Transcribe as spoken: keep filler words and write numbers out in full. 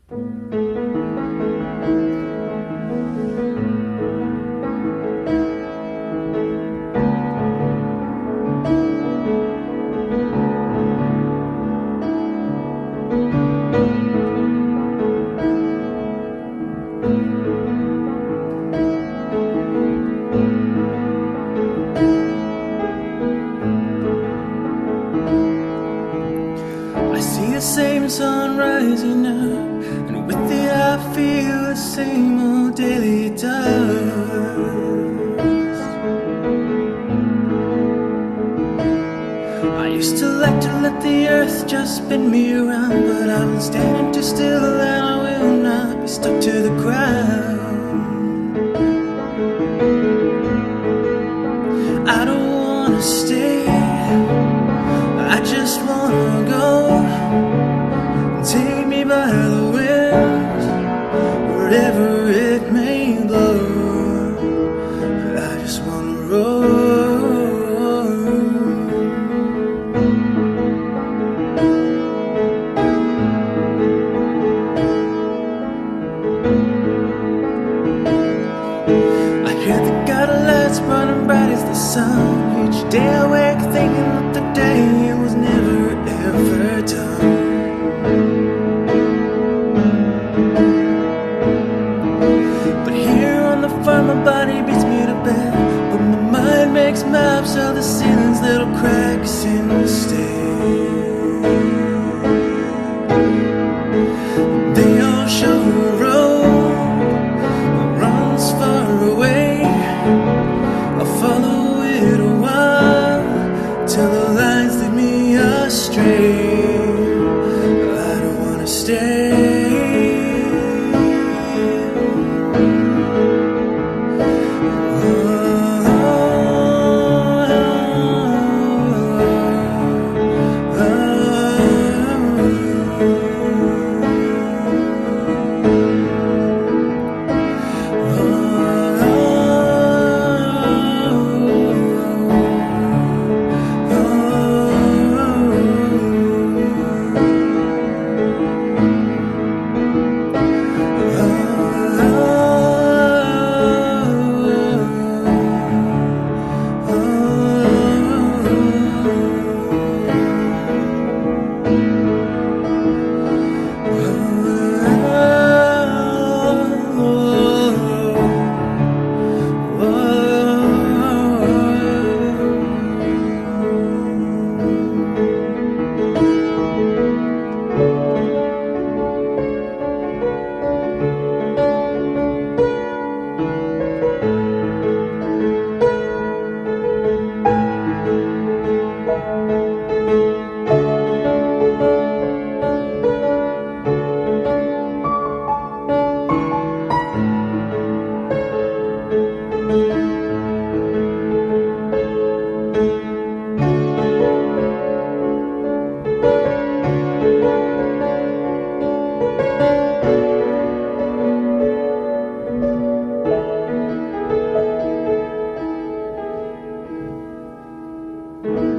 I see the same sun rising up, and with it I feel the same old daily dust. I used to like to let the earth just spin me around, but I've been standing too still and I will not be stuck to the ground. I don't wanna stay, I just wanna go. Take me by the wind, wherever it may blow. I just wanna roll. I hear the gutter lights burning bright as the sun. Each day I wake thinking that the day was never ever done. My body beats me to bed, but my mind makes maps of the ceiling's little cracks instead. They all show a road that runs far away. I'll follow it a while till the lines lead me astray. I don't wanna stay. Thank you.